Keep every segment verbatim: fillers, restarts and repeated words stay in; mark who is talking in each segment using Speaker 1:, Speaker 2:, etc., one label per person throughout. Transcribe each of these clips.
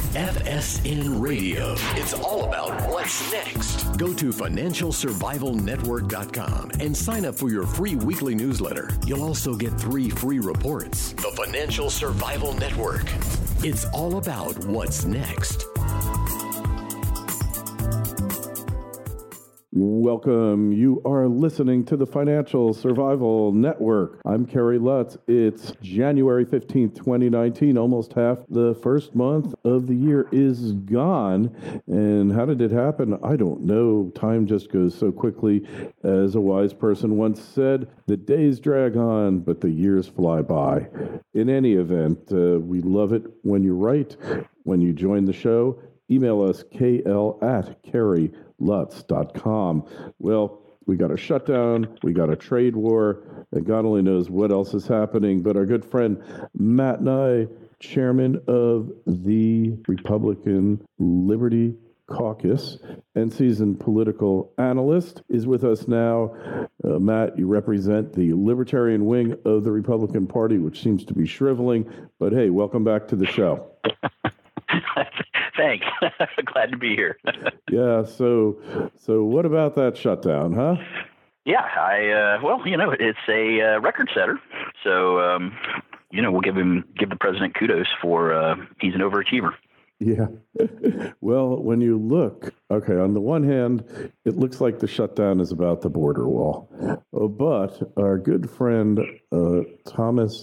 Speaker 1: F S N Radio. It's all about what's next. Go to financial survival network dot com and sign up for your free weekly newsletter. You'll also get three free reports. The Financial Survival Network. It's all about what's next.
Speaker 2: Welcome. You are listening to the Financial Survival Network. I'm Kerry Lutz. It's January fifteenth, twenty nineteen. Almost half the first month of the year is gone. And how did it happen? I don't know. Time just goes so quickly. As a wise person once said, the days drag on, but the years fly by. In any event, uh, we love it when you write, when you join the show. Email us, K L at Kerry Lutz dot com. Well, we got a shutdown, we got a trade war, and God only knows what else is happening. But our good friend Matt Nye, chairman of the Republican Liberty Caucus and seasoned political analyst, is with us now. Uh, Matt, you represent the libertarian wing of the Republican Party, which seems to be shriveling. But hey, welcome back to the show.
Speaker 3: Thanks. Glad to be here.
Speaker 2: yeah. So, so what about that shutdown, huh?
Speaker 3: Yeah. I uh, well, you know, it's a uh, record setter. So, um, you know, we'll give him give the president kudos for uh, he's an overachiever.
Speaker 2: Yeah. Well, when you look, okay, on the one hand, it looks like the shutdown is about the border wall, uh, but our good friend uh, Thomas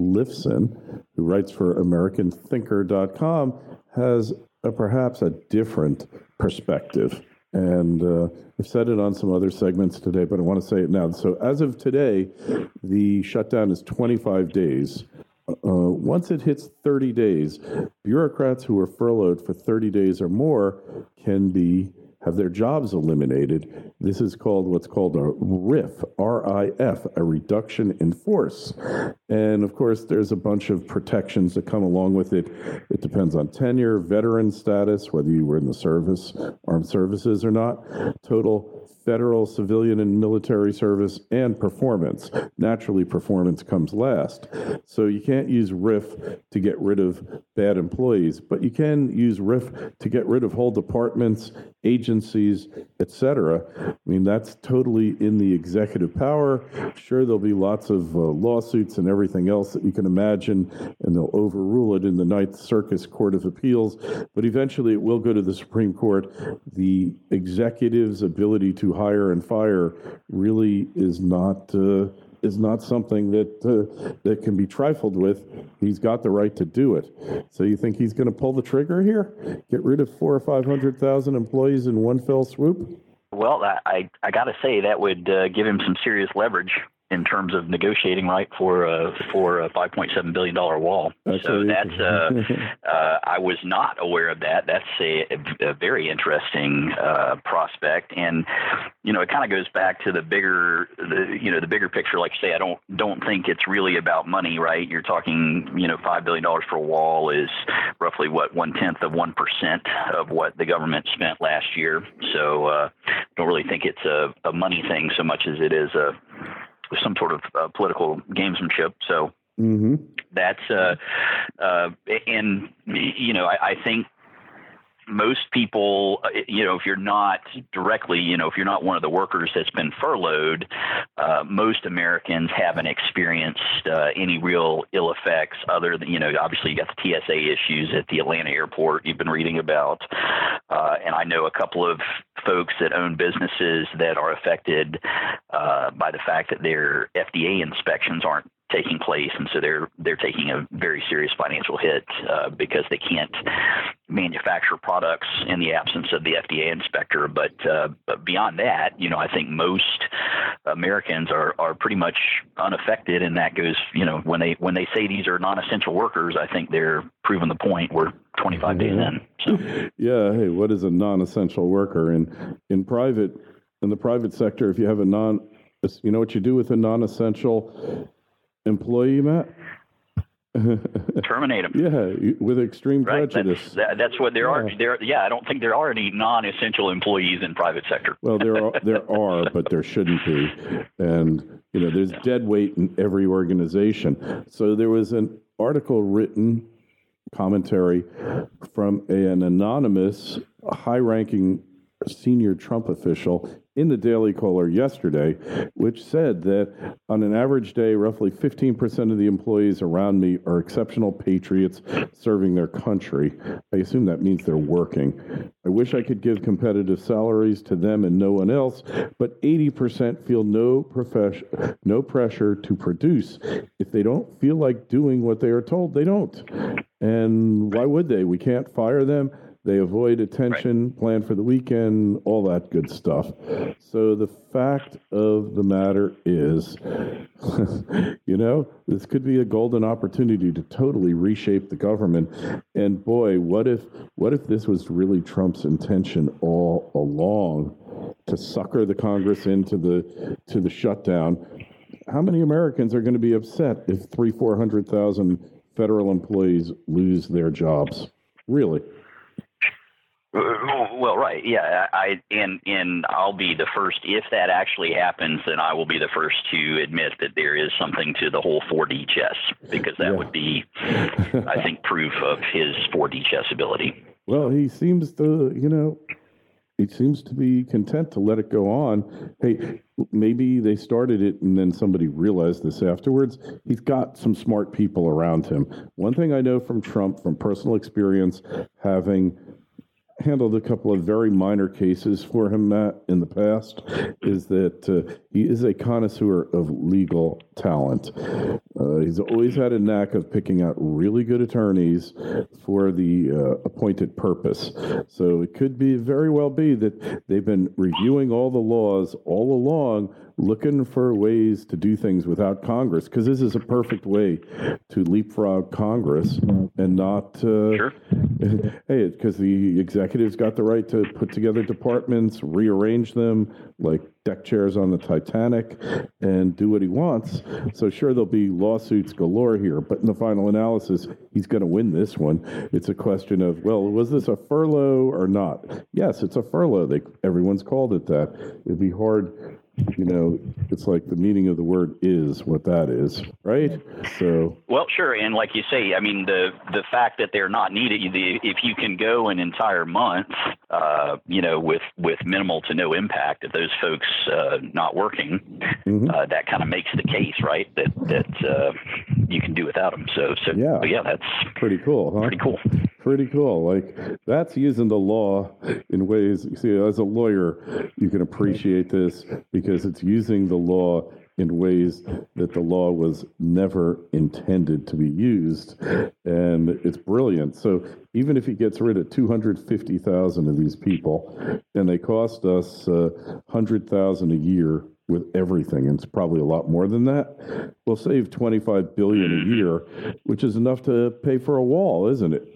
Speaker 2: Lifson, who writes for American Thinker dot com, has a, perhaps a different perspective. And uh, I've said it on some other segments today, but I want to say it now. So as of today, the shutdown is twenty-five days. Uh, once it hits thirty days, bureaucrats who are furloughed for thirty days or more can be have their jobs eliminated. This is called what's called a R I F, R I F, a reduction in force. And of course, there's a bunch of protections that come along with it. It depends on tenure, veteran status, whether you were in the service, armed services or not, total federal, civilian, and military service, and performance. Naturally, performance comes last. So you can't use R I F to get rid of bad employees, but you can use R I F to get rid of whole departments, agencies, et cetera. I mean, that's totally in the executive power. Sure, there'll be lots of uh, lawsuits and everything else that you can imagine, and they'll overrule it in the Ninth Circuit Court of Appeals, but eventually it will go to the Supreme Court. The executive's ability to hire and fire really is not uh, is not something that uh, that can be trifled with. He's got the right to do it. So you think he's going to pull the trigger here? Get rid of four or five hundred thousand employees in one fell swoop?
Speaker 3: Well, I I, I got to say that would uh, give him some serious leverage in terms of negotiating, right, for uh, for a five point seven billion dollars wall. That's so that's uh, uh, I was not aware of that. That's a, a very interesting uh, prospect, and you know, it kind of goes back to the bigger, the, you know, the bigger picture. Like you say, I don't don't think it's really about money, right? You're talking, you know, five billion dollars for a wall is roughly what one tenth of one percent of what the government spent last year. So, uh, don't really think it's a, a money thing so much as it is a some sort of uh, political gamesmanship. So mm-hmm. that's, uh, uh, and, you know, I, I think most people, you know, if you're not directly, you know, if you're not one of the workers that's been furloughed, uh, most Americans haven't experienced uh, any real ill effects other than, you know, obviously you got the T S A issues at the Atlanta airport you've been reading about. Uh, and I know a couple of folks that own businesses that are affected uh, by the fact that their F D A inspections aren't taking place, and so they're they're taking a very serious financial hit uh, because they can't manufacture products in the absence of the F D A inspector. But, uh, but beyond that, you know, I think most Americans are, are pretty much unaffected, and that goes, you know, when they when they say these are non-essential workers, I think they're proving the point. We're twenty-five days in. So.
Speaker 2: Yeah. Hey, what is a non-essential worker? In in private in the private sector, if you have a non, you know what you do with a non-essential employee, Matt?
Speaker 3: Terminate them.
Speaker 2: Yeah, with extreme
Speaker 3: right.
Speaker 2: prejudice.
Speaker 3: That's, that, that's what there yeah. are. There, yeah, I don't think there are any non-essential employees in private sector.
Speaker 2: Well, there are, there are, but there shouldn't be. And you know, there's yeah. dead weight in every organization. So there was an article written, commentary from an anonymous, high-ranking senior Trump official in the Daily Caller yesterday, which said that on an average day, roughly fifteen percent of the employees around me are exceptional patriots serving their country. I assume that means they're working. I wish I could give competitive salaries to them and no one else, but eighty percent feel no profession, no pressure to produce. If they don't feel like doing what they are told, they don't. And why would they? We can't fire them. They avoid attention, right. Plan for the weekend, all that good stuff. So the fact of the matter is, you know, this could be a golden opportunity to totally reshape the government. And boy, what if what if this was really Trump's intention all along, to sucker the Congress into the to the shutdown? How many Americans are going to be upset if three, four hundred thousand federal employees lose their jobs? Really?
Speaker 3: Well, right, yeah, I and and I'll be the first, if that actually happens, then I will be the first to admit that there is something to the whole four D chess, because that yeah. would be, I think, proof of his four D chess ability.
Speaker 2: Well, he seems to, you know, he seems to be content to let it go on. Hey, maybe they started it and then somebody realized this afterwards. He's got some smart people around him. One thing I know from Trump, from personal experience, having handled a couple of very minor cases for him, Matt, in the past, is that uh, he is a connoisseur of legal talent. Uh, he's always had a knack of picking out really good attorneys for the uh, appointed purpose. So it could be very well be that they've been reviewing all the laws all along, looking for ways to do things without Congress, because this is a perfect way to leapfrog Congress and not, uh,
Speaker 3: sure.
Speaker 2: hey, because the executive's got the right to put together departments, rearrange them like deck chairs on the Titanic, and do what he wants. So sure, there'll be lawsuits galore here, but in the final analysis, he's going to win this one. It's a question of, well, was this a furlough or not? Yes, it's a furlough. They, everyone's called it that. It'd be hard. You know, it's like the meaning of the word is what that is, right? So,
Speaker 3: well, sure, and like you say, I mean, the the fact that they're not needed, the, if you can go an entire month, uh, you know, with with minimal to no impact of those folks uh, not working, mm-hmm. uh, that kind of makes the case, right? That that uh, you can do without them. So, so
Speaker 2: yeah,
Speaker 3: yeah, that's
Speaker 2: pretty cool, huh?
Speaker 3: Pretty cool.
Speaker 2: Pretty cool. Like, that's using the law in ways, you see, as a lawyer, you can appreciate this because it's using the law in ways that the law was never intended to be used. And it's brilliant. So even if he gets rid of two hundred fifty thousand of these people, and they cost us uh, one hundred thousand dollars a year with everything, and it's probably a lot more than that, we'll save twenty-five billion dollars a year, which is enough to pay for a wall, isn't it?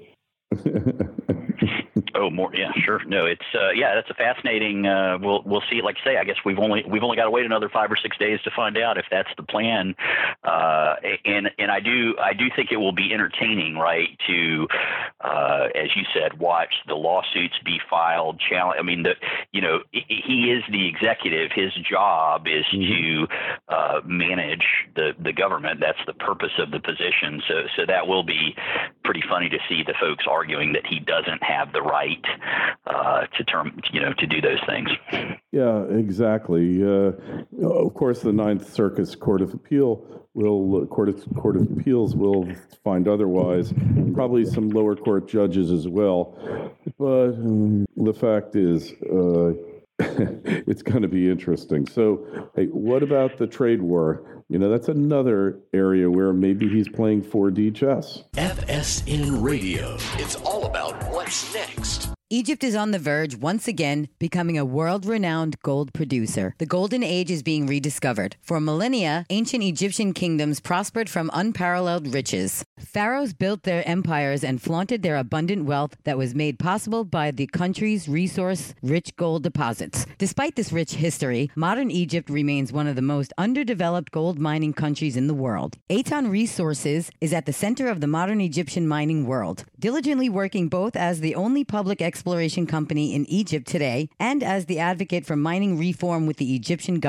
Speaker 3: Oh, more, yeah, sure. No, it's uh, yeah, that's a fascinating. Uh, we'll we'll see. Like I say, I guess we've only we've only got to wait another five or six days to find out if that's the plan. Uh, and and I do I do think it will be entertaining, right? To uh, as you said, watch the lawsuits be filed. Challenge. I mean, the you know he is the executive. His job is mm-hmm. to uh, manage the the government. That's the purpose of the position. So so that will be pretty funny to see the folks arguing that he doesn't have the right uh, to term, you know, to do those things.
Speaker 2: Yeah, exactly. Uh, of course, the Ninth Circuit Court of Appeal will uh, Court of Court of Appeals will find otherwise. Probably some lower court judges as well. But um, the fact is, uh, it's going to be interesting. So, hey, what about the trade war? You know, that's another area where maybe he's playing four D chess.
Speaker 1: F S N Radio. It's all about what's next.
Speaker 4: Egypt is on the verge, once again, becoming a world-renowned gold producer. The Golden Age is being rediscovered. For millennia, ancient Egyptian kingdoms prospered from unparalleled riches. Pharaohs built their empires and flaunted their abundant wealth that was made possible by the country's resource-rich gold deposits. Despite this rich history, modern Egypt remains one of the most underdeveloped gold mining countries in the world. Aton Resources is at the center of the modern Egyptian mining world, diligently working both as the only public exploration company in Egypt today and as the advocate for mining reform with the Egyptian government.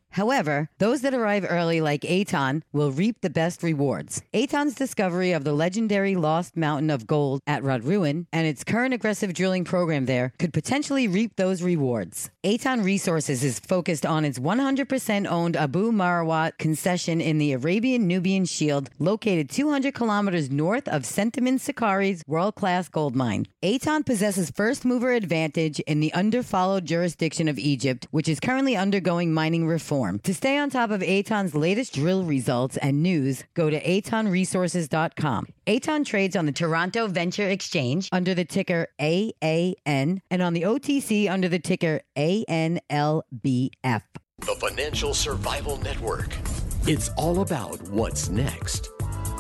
Speaker 4: However, those that arrive early like Eitan will reap the best rewards. Eitan's discovery of the legendary Lost Mountain of Gold at Rodruin and its current aggressive drilling program there could potentially reap those rewards. Eitan Resources is focused on its one hundred percent owned Abu Marawat concession in the Arabian-Nubian Shield, located two hundred kilometers north of Centamin Sakari's world-class gold mine. Eitan possesses first-mover advantage in the under-followed jurisdiction of Egypt, which is currently undergoing mining reform. To stay on top of Eitan's latest drill results and news, go to eitan resources dot com. Eitan trades on the Toronto Venture Exchange under the ticker A A N and on the O T C under the ticker A N L B F.
Speaker 1: The Financial Survival Network. It's all about what's next.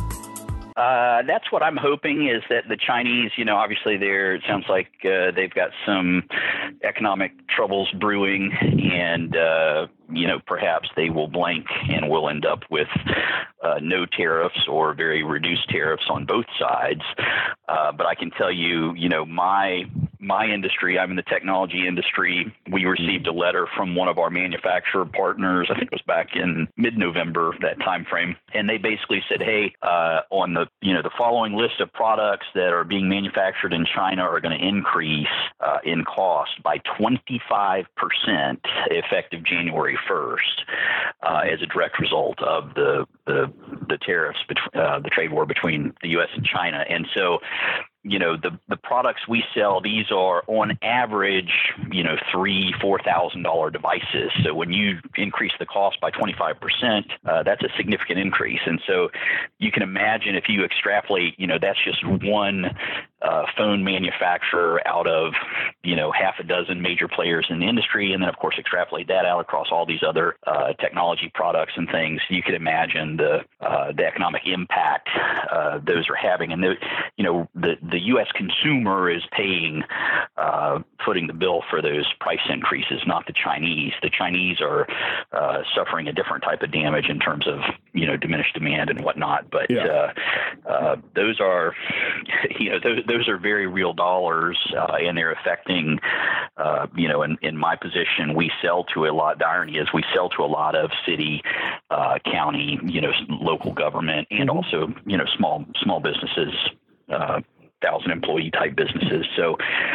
Speaker 3: Uh, that's what I'm hoping, is that the Chinese, you know, obviously they're, it sounds like uh, they've got some economic troubles brewing, and, uh, you know, perhaps they will blank and we'll end up with uh, no tariffs or very reduced tariffs on both sides. Uh, but I can tell you, you know, my my industry, I'm in the technology industry. We received a letter from one of our manufacturer partners, I think it was back in mid-November, that time frame, and they basically said, hey, uh, on the, you know, the following list of products that are being manufactured in China are going to increase uh, in cost by twenty-five percent effective January first, uh, as a direct result of the the, the tariffs, between, uh, the trade war between the U S and China. And so, you know, the, the products we sell, these are on average, you know, three, four thousand dollar devices. So when you increase the cost by twenty-five percent, uh, that's a significant increase. And so you can imagine, if you extrapolate, you know, that's just one uh, phone manufacturer out of, you know, half a dozen major players in the industry, and then of course extrapolate that out across all these other uh, technology products and things. You can imagine the uh, the economic impact uh, those are having, and the, you know, the the U S consumer is paying, uh, footing the bill for those price increases, not the Chinese. The Chinese are uh, suffering a different type of damage in terms of, you know, diminished demand and whatnot. But yeah. uh, uh, those are, you know, those, those are very real dollars, uh, and they're affecting, uh, you know, in, in my position, we sell to a lot, the irony is we sell to a lot of city, uh, county, you know, local government, and mm-hmm. also, you know, small, small businesses, uh, thousand employee type businesses. So,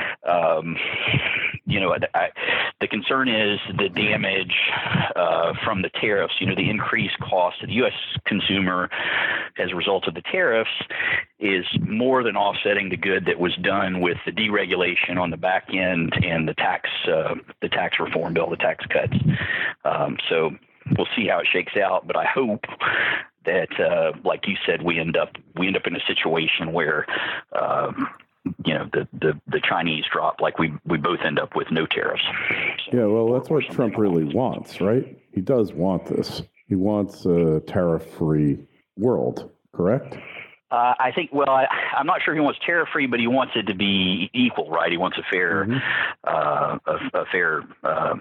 Speaker 3: um, you know, I, the concern is the damage uh, from the tariffs, you know, the increased cost to the U S consumer as a result of the tariffs is more than offsetting the good that was done with the deregulation on the back end and the tax, uh, the tax reform bill, the tax cuts. Um, so we'll see how it shakes out, but I hope that, uh, like you said, we end up we end up in a situation where, um, you know, the, the, the Chinese drop, like we we both end up with no tariffs. So,
Speaker 2: yeah, well, that's what Trump really wants, right? He does want this. He wants a tariff-free world, correct?
Speaker 3: Uh, I think, well, I, I'm not sure he wants tariff-free, but he wants it to be equal, right? He wants a fair, mm-hmm. uh, a, a fair uh,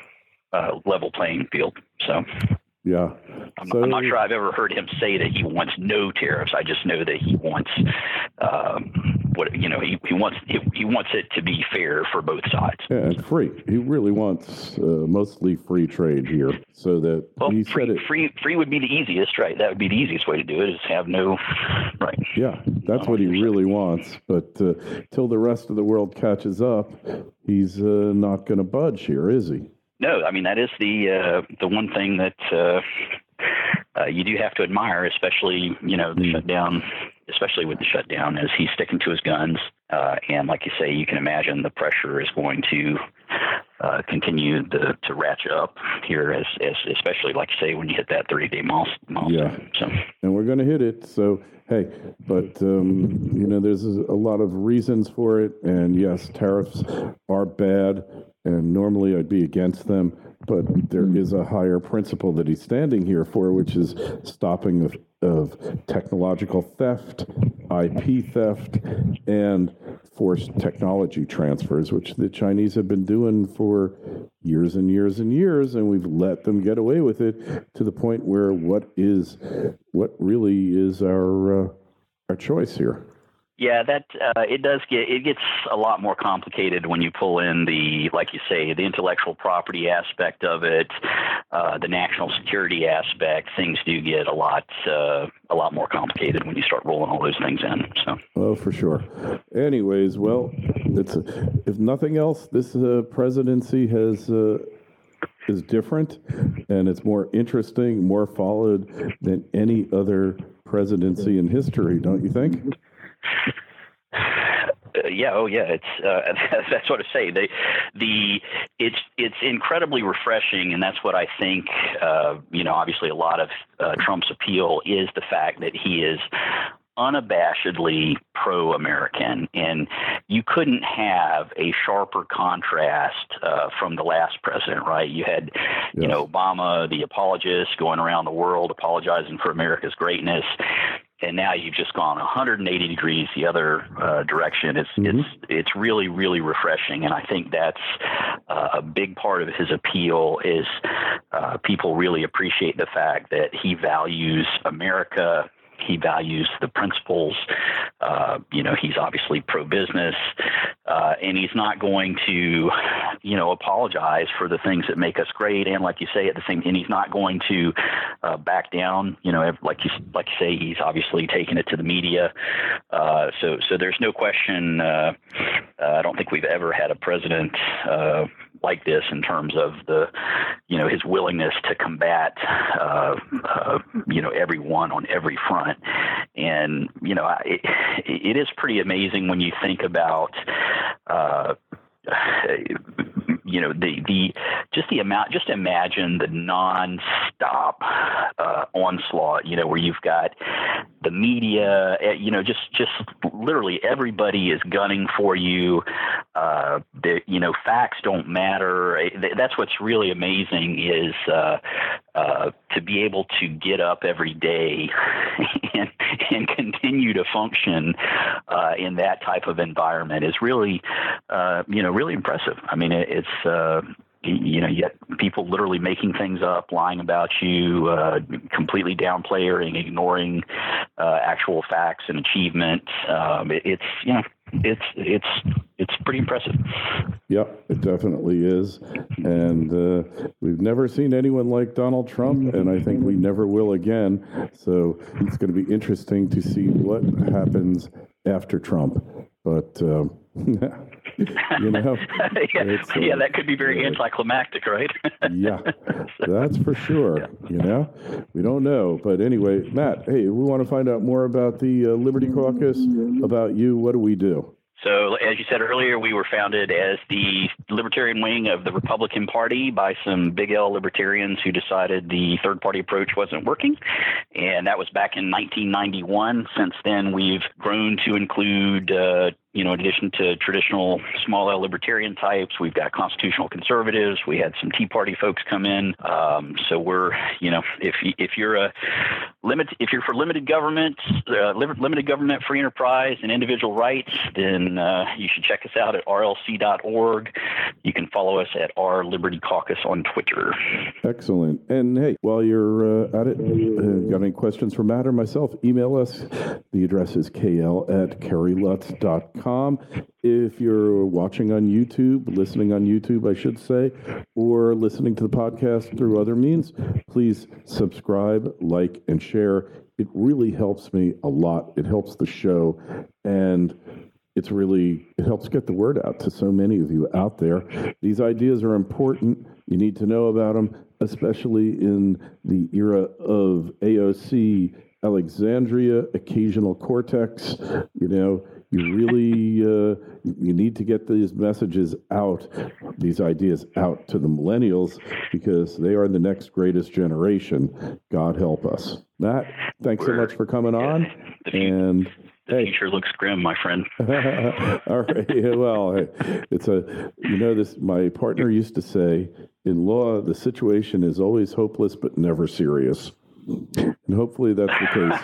Speaker 3: uh, level playing field. So.
Speaker 2: Yeah.
Speaker 3: I'm,
Speaker 2: so,
Speaker 3: I'm not sure I've ever heard him say that he wants no tariffs. I just know that he wants, um, what you know, he, he wants he, he wants it to be fair for both sides.
Speaker 2: Yeah, and free. He really wants uh, mostly free trade here, so that
Speaker 3: well,
Speaker 2: he
Speaker 3: free,
Speaker 2: said it.
Speaker 3: Free, free would be the easiest, right? That would be the easiest way to do it. Is have no, right?
Speaker 2: Yeah, that's what he really wants. But uh, till the rest of the world catches up, he's uh, not going to budge here, is he?
Speaker 3: No, I mean, that is the uh, the one thing that uh, uh, you do have to admire, especially, you know, the shutdown, especially with the shutdown, is he's sticking to his guns. Uh, and like you say, you can imagine the pressure is going to uh, continue to, to ratchet up here, as, as especially, like you say, when you hit that thirty-day milestone.
Speaker 2: Yeah,
Speaker 3: so.
Speaker 2: And we're going to hit it. So, hey, but, um, you know, there's a lot of reasons for it. And, yes, tariffs are bad. And normally I'd be against them, but there is a higher principle that he's standing here for, which is stopping of, of technological theft, I P theft, and forced technology transfers, which the Chinese have been doing for years and years and years, and we've let them get away with it to the point where what is, what really is our uh, our choice here?
Speaker 3: Yeah, that uh, it does get it gets a lot more complicated when you pull in the, like you say, the intellectual property aspect of it, uh, the national security aspect. Things do get a lot uh, a lot more complicated when you start rolling all those things in. So,
Speaker 2: oh, for sure. Anyways, well, it's if nothing else, this uh, presidency has. Uh, is different, and it's more interesting, more followed than any other presidency in history, don't you think?
Speaker 3: Uh, yeah, oh yeah, it's uh, that's what I say. The the it's it's incredibly refreshing, and that's what I think. Uh, you know, obviously, a lot of uh, Trump's appeal is the fact that he is unabashedly pro-American, and you couldn't have a sharper contrast uh, from the last president, right? You had, yes. you know, Obama, the apologist, going around the world apologizing for America's greatness, and now you've just gone one hundred eighty degrees the other uh, direction. It's mm-hmm. it's it's really really refreshing, and I think that's uh, a big part of his appeal. Is uh, people really appreciate the fact that he values America. He values the principles. Uh, you know, he's obviously pro-business, uh, and he's not going to, you know, apologize for the things that make us great. And like you say, at the same, and he's not going to uh, back down. You know, like you like you say, he's obviously taken it to the media. Uh, so, so there's no question. Uh, uh, I don't think we've ever had a president uh, like this in terms of the, you know, his willingness to combat, uh, uh, you know, everyone on every front. And, you know, it, it is pretty amazing when you think about, uh, you know, the, the, just the amount, just imagine the nonstop uh, onslaught, you know, where you've got the media, you know, just, just literally everybody is gunning for you. Uh, the, you know, facts don't matter. That's what's really amazing is uh, uh, to be able to get up every day and, and continue to function uh, in that type of environment is really, uh, you know, really impressive. I mean, it, it's, uh, you know, you get people literally making things up, lying about you, uh, completely downplaying, ignoring uh, actual facts and achievement. Um, it, it's, you know, it's it's it's pretty impressive.
Speaker 2: Yeah, it definitely is. And uh, we've never seen anyone like Donald Trump, and I think we never will again. So it's going to be interesting to see what happens after Trump. But, um, you know.
Speaker 3: yeah, uh, yeah, that could be very uh, anticlimactic, right?
Speaker 2: Yeah, that's for sure. Yeah. You know, we don't know. But anyway, Matt, hey, we want to find out more about the uh, Liberty Caucus, about you. What do we do?
Speaker 3: So, as you said earlier, we were founded as the libertarian wing of the Republican Party by some big L libertarians who decided the third-party approach wasn't working, and that was back in nineteen ninety-one. Since then, we've grown to include uh, you know, in addition to traditional small L libertarian types, we've got constitutional conservatives. We had some Tea Party folks come in. Um, so we're, you know, if if you're a limit, if you're for limited government, uh, limited government, free enterprise, and individual rights, then uh, you should check us out at R L C dot org. You can follow us at our Liberty Caucus on Twitter.
Speaker 2: Excellent. And hey, while you're uh, at it, uh, got any questions for Matt or myself? Email us. The address is k l at kerry lutz dot com. If you're watching on YouTube, listening on YouTube, I should say, or listening to the podcast through other means, please subscribe, like, and share. It really helps me a lot. It helps the show, and it's really, it helps get the word out to so many of you out there. These ideas are important. You need to know about them, especially in the era of A O C, Alexandria, occasional cortex. You know, you really, uh, you need to get these messages out, these ideas out to the millennials, because they are the next greatest generation. God help us. Matt, thanks We're, so much for coming yeah, on.
Speaker 3: The future, and the hey. future looks grim, my friend.
Speaker 2: All right. Well, it's a, you know, this, my partner used to say, in law, the situation is always hopeless, but never serious. And hopefully that's the case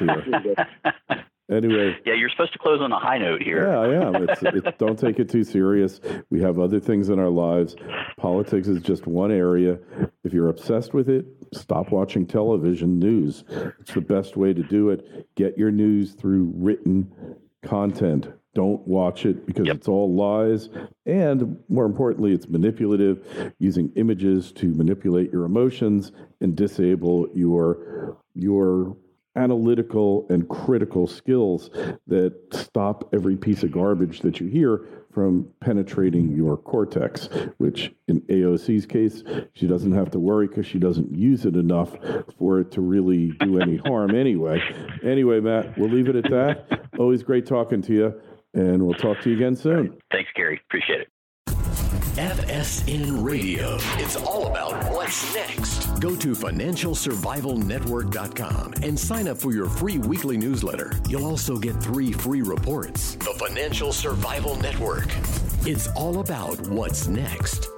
Speaker 2: here. Anyway.
Speaker 3: Yeah, you're supposed to close on a high note here.
Speaker 2: Yeah, I am. It's, it's, don't take it too serious. We have other things in our lives. Politics is just one area. If you're obsessed with it, stop watching television news. It's the best way to do it. Get your news through written content. Don't watch it because
Speaker 3: yep.
Speaker 2: it's all lies. And more importantly, it's manipulative, using images to manipulate your emotions and disable your your analytical and critical skills that stop every piece of garbage that you hear from penetrating your cortex, which in A O C's case, she doesn't have to worry because she doesn't use it enough for it to really do any harm anyway. Anyway, Matt, we'll leave it at that. Always great talking to you, and we'll talk to you again soon.
Speaker 3: Thanks, Gary. Appreciate it.
Speaker 1: F S N Radio. It's all about what's next. Go to financial survival network dot com and sign up for your free weekly newsletter. You'll also get three free reports. The Financial Survival Network. It's all about what's next.